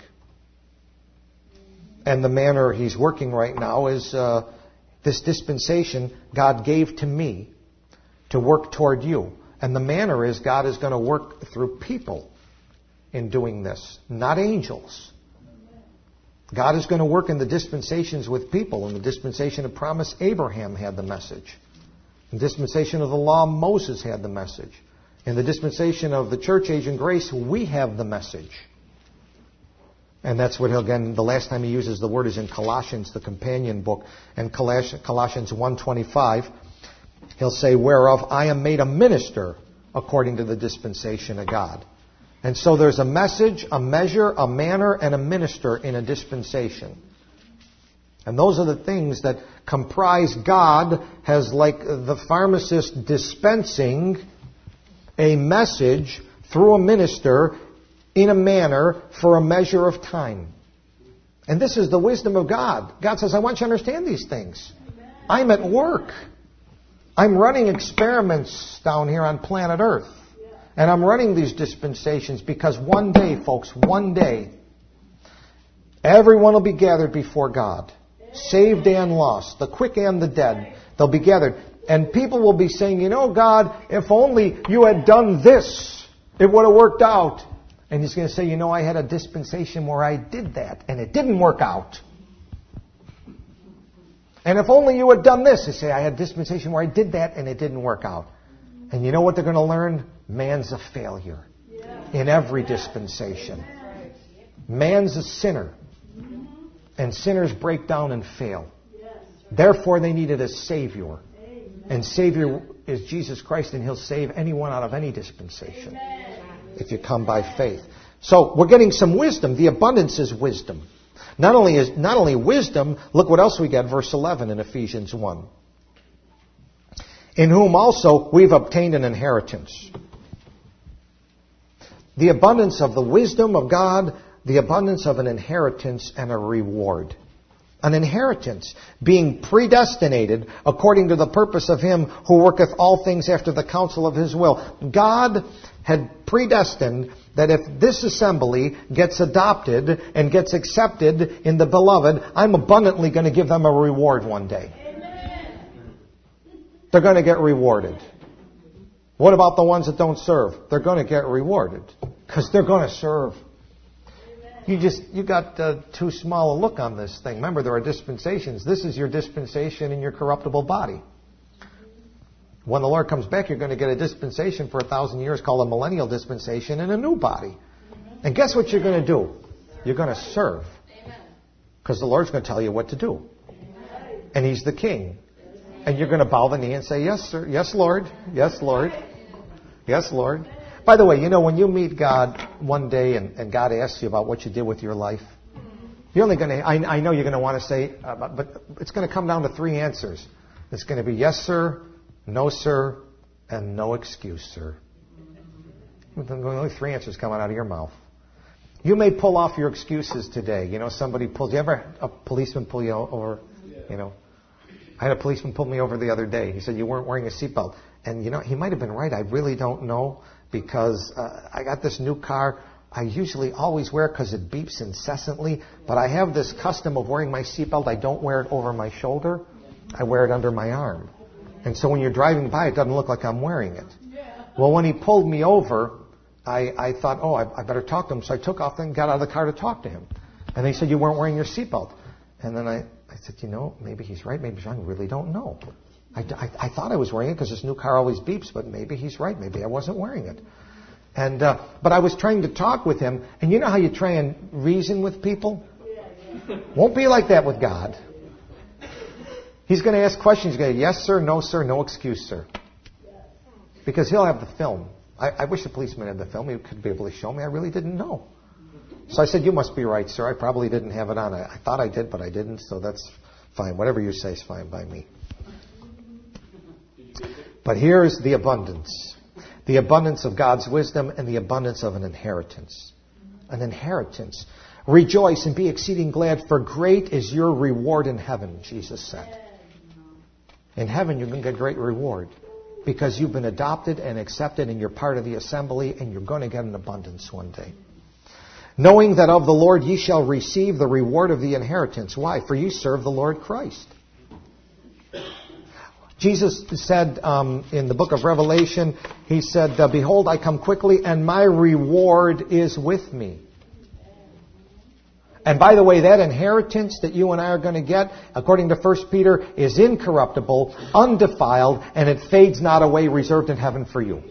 And the manner he's working right now is this dispensation God gave to me to work toward you. And the manner is God is going to work through people in doing this, not angels. God is going to work in the dispensations with people. In the dispensation of promise, Abraham had the message. In the dispensation of the law, Moses had the message. In the dispensation of the church age and grace, we have the message. And that's what, again, the last time he uses the word is in Colossians, the companion book. And Colossians 1:25, he'll say, whereof I am made a minister according to the dispensation of God. And so there's a message, a measure, a manner, and a minister in a dispensation. And those are the things that comprise God as like the pharmacist dispensing a message through a minister in a manner for a measure of time. And this is the wisdom of God. God says, I want you to understand these things. I'm at work. I'm running experiments down here on planet Earth. And I'm running these dispensations because one day, folks, one day, everyone will be gathered before God. Saved and lost, the quick and the dead. They'll be gathered. And people will be saying, you know, God, if only you had done this, it would have worked out. And he's going to say, you know, I had a dispensation where I did that, and it didn't work out. And if only you had done this, they say, I had a dispensation where I did that, and it didn't work out. And you know what they're going to learn? Man's a failure in every dispensation. Man's a sinner. And sinners break down and fail. Therefore, they needed a Savior. And Savior is Jesus Christ, and He'll save anyone out of any dispensation if you come by faith. So we're getting some wisdom. The abundance is wisdom. Not only wisdom, look what else we get, verse 11 in Ephesians 1. In whom also we've obtained an inheritance. The abundance of the wisdom of God, the abundance of an inheritance and a reward. An inheritance, being predestinated according to the purpose of Him who worketh all things after the counsel of His will. God had predestined that if this assembly gets adopted and gets accepted in the beloved, I'm abundantly going to give them a reward one day. They're going to get rewarded. What about the ones that don't serve? They're going to get rewarded because they're going to serve. You got too small a look on this thing. Remember, there are dispensations. This is your dispensation in your corruptible body. When the Lord comes back, you're going to get a dispensation for 1,000 years called a millennial dispensation in a new body. And guess what you're going to do? You're going to serve. Because the Lord's going to tell you what to do. And He's the King. And you're going to bow the knee and say, yes, sir. Yes, Lord. Yes, Lord. Yes, Lord. By the way, you know, when you meet God one day and God asks you about what you did with your life, you're only going to, I know you're going to want to say, but it's going to come down to 3 answers. It's going to be yes, sir, no, sir, and no excuse, sir. Only 3 answers coming out of your mouth. You may pull off your excuses today. You know, somebody pulls you. Ever a policeman pull you over? You know, I had a policeman pull me over the other day. He said you weren't wearing a seatbelt, and you know he might have been right. I really don't know because I got this new car. I usually always wear it because it beeps incessantly, but I have this custom of wearing my seatbelt. I don't wear it over my shoulder. I wear it under my arm. And so when you're driving by, it doesn't look like I'm wearing it. Well, when he pulled me over, I thought, I better talk to him. So I took off and got out of the car to talk to him. And they said, you weren't wearing your seatbelt. And then I said, maybe he's right, maybe he's wrong. I really don't know. I thought I was wearing it because this new car always beeps, but maybe he's right. Maybe I wasn't wearing it. And but I was trying to talk with him. And you know how you try and reason with people? Won't be like that with God. He's going to ask questions. He's going to, yes, sir, no excuse, sir. Because he'll have the film. I wish the policeman had the film. He could be able to show me. I really didn't know. So I said, you must be right, sir. I probably didn't have it on. I thought I did, but I didn't. So that's fine. Whatever you say is fine by me. But here's the abundance. The abundance of God's wisdom and the abundance of an inheritance. An inheritance. Rejoice and be exceeding glad, for great is your reward in heaven, Jesus said. In heaven you're going to get great reward because you've been adopted and accepted and you're part of the assembly and you're going to get an abundance one day. Knowing that of the Lord ye shall receive the reward of the inheritance. Why? For you serve the Lord Christ. Jesus said in the book of Revelation, he said, behold, I come quickly and my reward is with me. And by the way, that inheritance that you and I are going to get, according to 1 Peter, is incorruptible, undefiled, and it fades not away, reserved in heaven for you.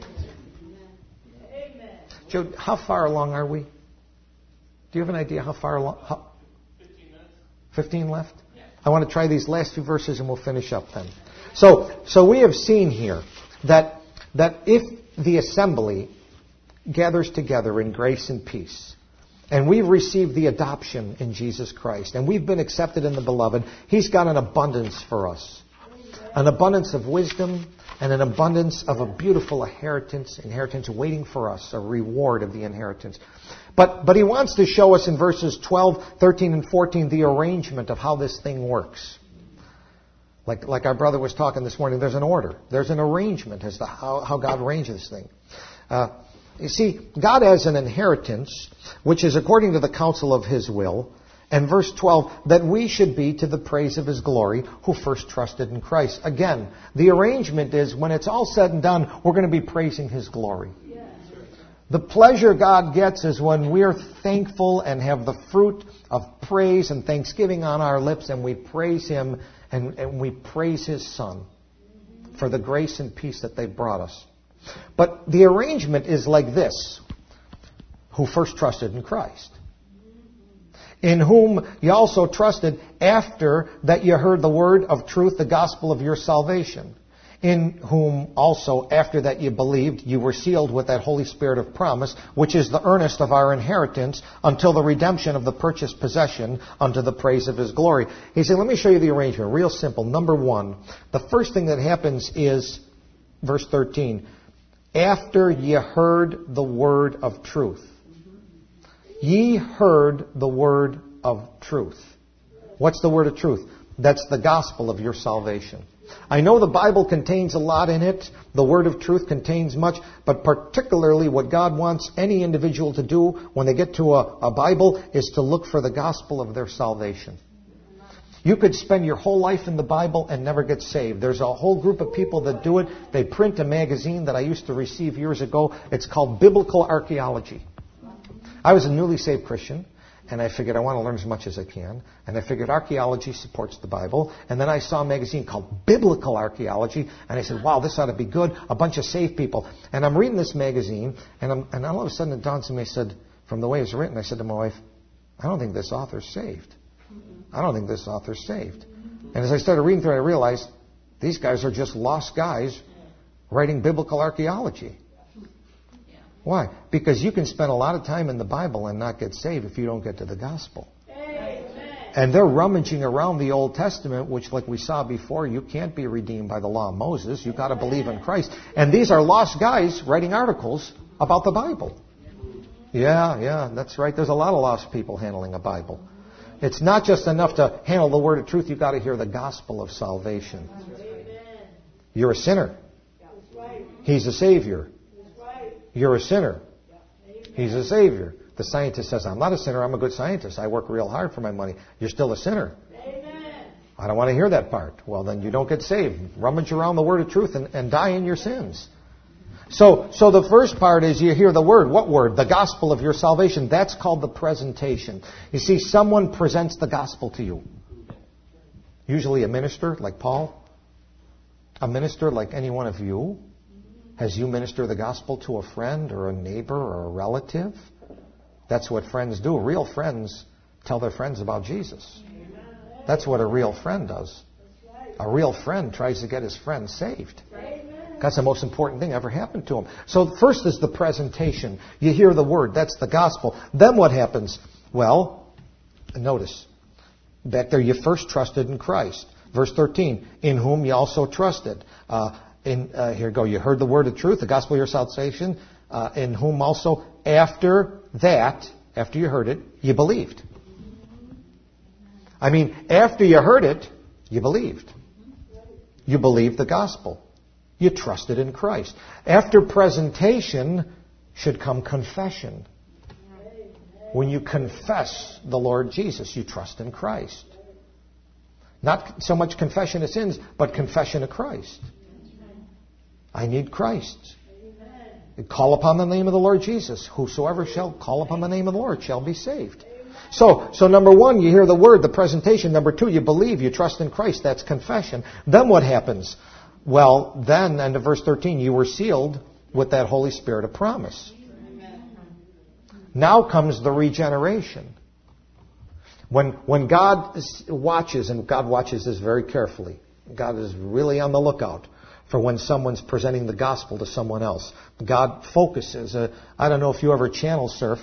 Amen. Joe, how far along are we? Do you have an idea how far along? 15 minutes. 15 left? Yeah. I want to try these last few verses and we'll finish up then. So we have seen here that if the assembly gathers together in grace and peace, and we've received the adoption in Jesus Christ, and we've been accepted in the Beloved, He's got an abundance for us. An abundance of wisdom and an abundance of a beautiful inheritance waiting for us, a reward of the inheritance. But He wants to show us in verses 12, 13, and 14 the arrangement of how this thing works. Like our brother was talking this morning, there's an order. There's an arrangement as to how God arranges this thing. You see, God has an inheritance, which is according to the counsel of His will. And verse 12, that we should be to the praise of His glory, who first trusted in Christ. Again, the arrangement is, when it's all said and done, we're going to be praising His glory. The pleasure God gets is when we're thankful and have the fruit of praise and thanksgiving on our lips, and we praise Him and we praise His Son for the grace and peace that they've brought us. But the arrangement is like this: who first trusted in Christ, in whom you also trusted after that you heard the word of truth, the gospel of your salvation, in whom also after that you believed, you were sealed with that Holy Spirit of promise, which is the earnest of our inheritance until the redemption of the purchased possession unto the praise of His glory. He said, let me show you the arrangement. Real simple. Number one, the first thing that happens is, verse 13, after ye heard the word of truth. Ye heard the word of truth. What's the word of truth? That's the gospel of your salvation. I know the Bible contains a lot in it. The word of truth contains much. But particularly what God wants any individual to do when they get to a Bible is to look for the gospel of their salvation. You could spend your whole life in the Bible and never get saved. There's a whole group of people that do it. They print a magazine that I used to receive years ago. It's called Biblical Archaeology. I was a newly saved Christian, and I figured I want to learn as much as I can. And I figured archaeology supports the Bible. And then I saw a magazine called Biblical Archaeology, and I said, wow, this ought to be good. A bunch of saved people. And I'm reading this magazine, and all of a sudden it dawns on me, I said, from the way it's written, I said to my wife, I don't think this author's saved. I don't think this author's saved. And as I started reading through it, I realized these guys are just lost guys writing biblical archaeology. Why? Because you can spend a lot of time in the Bible and not get saved if you don't get to the gospel. Amen. And they're rummaging around the Old Testament, which, like we saw before, you can't be redeemed by the law of Moses. You've got to believe in Christ. And these are lost guys writing articles about the Bible. Yeah, that's right. There's a lot of lost people handling a Bible. It's not just enough to handle the word of truth. You've got to hear the gospel of salvation. You're a sinner. He's a Savior. You're a sinner. He's a Savior. The scientist says, I'm not a sinner, I'm a good scientist. I work real hard for my money. You're still a sinner. Amen. I don't want to hear that part. Well, then you don't get saved. Rummage around the word of truth and die in your sins. So the first part is you hear the word. What word? The gospel of your salvation. That's called the presentation. You see, someone presents the gospel to you. Usually a minister like Paul. A minister like any one of you. Has you ministered the gospel to a friend or a neighbor or a relative? That's what friends do. Real friends tell their friends about Jesus. That's what a real friend does. A real friend tries to get his friend saved. That's the most important thing ever happened to him. So first is the presentation. You hear the word. That's the gospel. Then what happens? Well, notice. Back there, you first trusted in Christ. Verse 13, in whom you also trusted. Here you go. You heard the word of truth, the gospel of your salvation, in whom also after that, after you heard it, you believed. I mean, after you heard it, you believed. You believed the gospel. You trusted in Christ. After presentation should come confession. When you confess the Lord Jesus, you trust in Christ. Not so much confession of sins, but confession of Christ. I need Christ. Call upon the name of the Lord Jesus. Whosoever shall call upon the name of the Lord shall be saved. So number one, you hear the word, the presentation. Number two, you believe, you trust in Christ. That's confession. Then what happens? Well, then, under verse 13, you were sealed with that Holy Spirit of promise. Now comes the regeneration. When God watches, and God watches this very carefully, God is really on the lookout for when someone's presenting the gospel to someone else. God focuses. I don't know if you ever channel surf,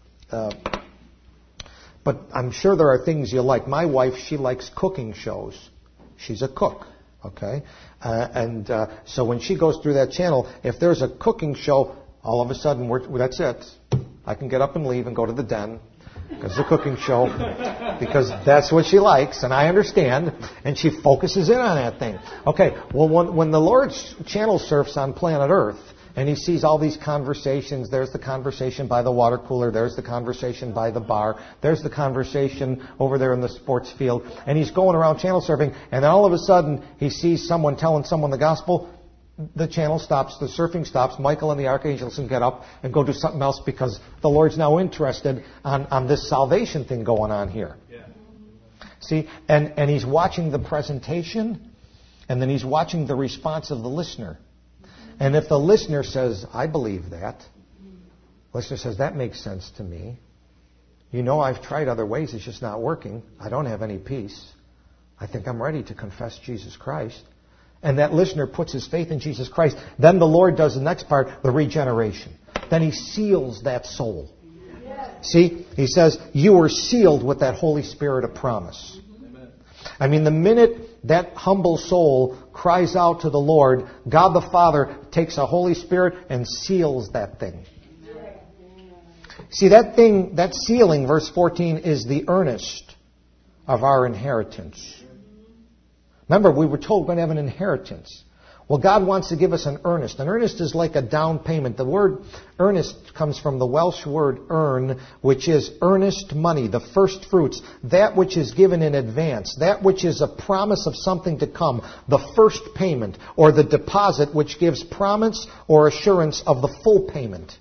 but I'm sure there are things you like. My wife, she likes cooking shows. She's a cook, okay? So when she goes through that channel, if there's a cooking show, all of a sudden, that's it. I can get up and leave and go to the den. Because the cooking show, because that's what she likes, and I understand, and she focuses in on that thing. Okay, well, when the Lord channel surfs on planet Earth, and he sees all these conversations, there's the conversation by the water cooler, there's the conversation by the bar, there's the conversation over there in the sports field, and he's going around channel surfing, and then all of a sudden, he sees someone telling someone the gospel. The channel stops, the surfing stops, Michael and the archangels can get up and go do something else because the Lord's now interested on this salvation thing going on here. Yeah. See, and he's watching the presentation, and then he's watching the response of the listener. And if the listener says, I believe that, the listener says, that makes sense to me. You know, I've tried other ways, it's just not working. I don't have any peace. I think I'm ready to confess Jesus Christ. And that listener puts his faith in Jesus Christ. Then the Lord does the next part, the regeneration. Then he seals that soul. See, he says, you were sealed with that Holy Spirit of promise. I mean, the minute that humble soul cries out to the Lord, God the Father takes a Holy Spirit and seals that thing. See, that thing, that sealing, verse 14, is the earnest of our inheritance. Remember, we were told we're going to have an inheritance. Well, God wants to give us an earnest. An earnest is like a down payment. The word earnest comes from the Welsh word earn, which is earnest money, the first fruits, that which is given in advance, that which is a promise of something to come, the first payment, or the deposit which gives promise or assurance of the full payment.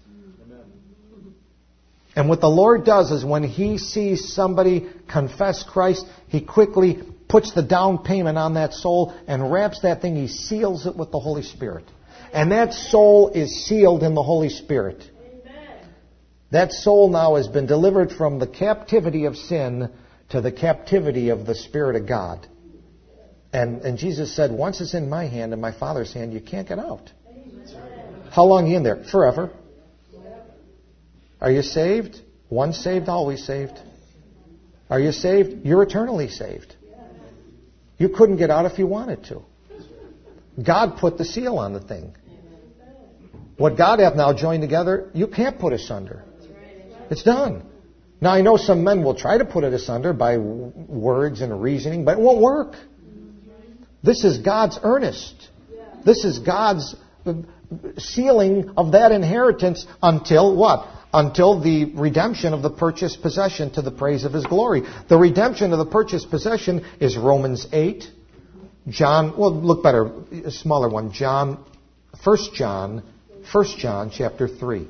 And what the Lord does is when He sees somebody confess Christ, He quickly puts the down payment on that soul and wraps that thing. He seals it with the Holy Spirit. And that soul is sealed in the Holy Spirit. Amen. That soul now has been delivered from the captivity of sin to the captivity of the Spirit of God. And Jesus said, once it's in my hand and my Father's hand, you can't get out. Amen. How long are you in there? Forever. Are you saved? Once saved, always saved. Are you saved? You're eternally saved. You couldn't get out if you wanted to. God put the seal on the thing. What God hath now joined together, you can't put asunder. It's done. Now, I know some men will try to put it asunder by words and reasoning, but it won't work. This is God's earnest. This is God's sealing of that inheritance until what? until the redemption of the purchased possession to the praise of His glory. The redemption of the purchased possession is Romans 8, look better, a smaller one, 1 John chapter 3.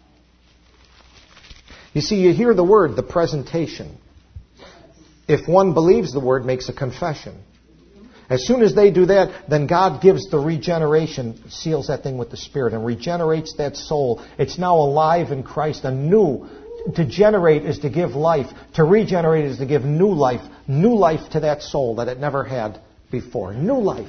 You see, you hear the word, the presentation. If one believes the word, makes a confession. As soon as they do that, then God gives the regeneration, seals that thing with the Spirit, and regenerates that soul. It's now alive in Christ, anew. To generate is to give life. To regenerate is to give new life to that soul that it never had before. New life.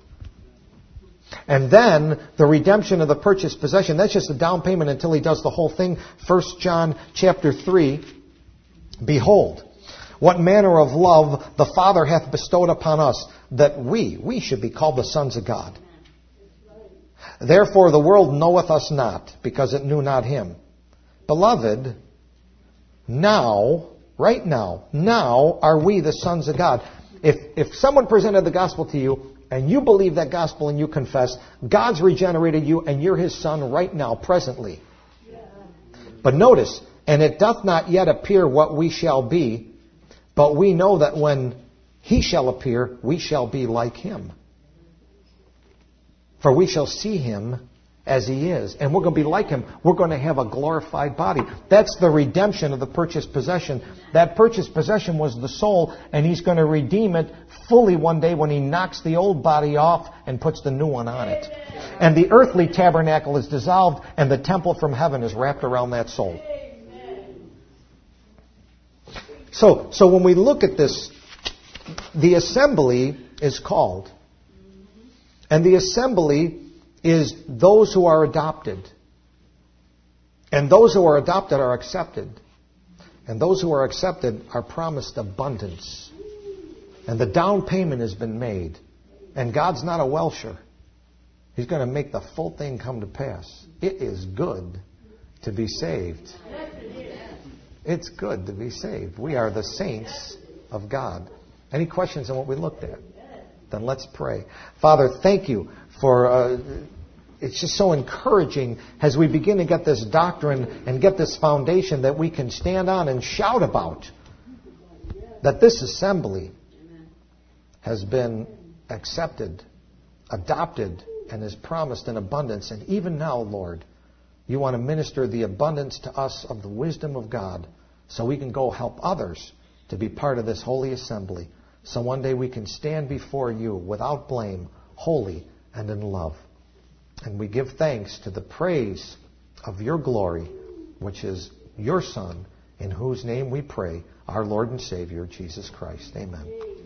And then the redemption of the purchased possession, that's just a down payment until He does the whole thing. 1 John chapter 3, behold, what manner of love the Father hath bestowed upon us, that we should be called the sons of God. Therefore the world knoweth us not, because it knew not Him. Beloved, now are we the sons of God. If someone presented the gospel to you, and you believe that gospel and you confess, God's regenerated you and you're His son right now, presently. But notice, and it doth not yet appear what we shall be, but we know that when He shall appear, we shall be like Him. For we shall see Him as He is. And we're going to be like Him. We're going to have a glorified body. That's the redemption of the purchased possession. That purchased possession was the soul, and He's going to redeem it fully one day when He knocks the old body off and puts the new one on it. And the earthly tabernacle is dissolved, and the temple from heaven is wrapped around that soul. So when we look at this, the assembly is called. And the assembly is those who are adopted. And those who are adopted are accepted. And those who are accepted are promised abundance. And the down payment has been made. And God's not a Welsher. He's going to make the full thing come to pass. It is good to be saved. It's good to be saved. We are the saints of God. Any questions on what we looked at? Then let's pray. Father, thank You for... it's just so encouraging as we begin to get this doctrine and get this foundation that we can stand on and shout about. That this assembly has been accepted, adopted, and is promised in abundance. And even now, Lord, You want to minister the abundance to us of the wisdom of God so we can go help others to be part of this holy assembly. So one day we can stand before You without blame, holy and in love. And we give thanks to the praise of Your glory, which is Your Son, in whose name we pray, our Lord and Savior, Jesus Christ. Amen.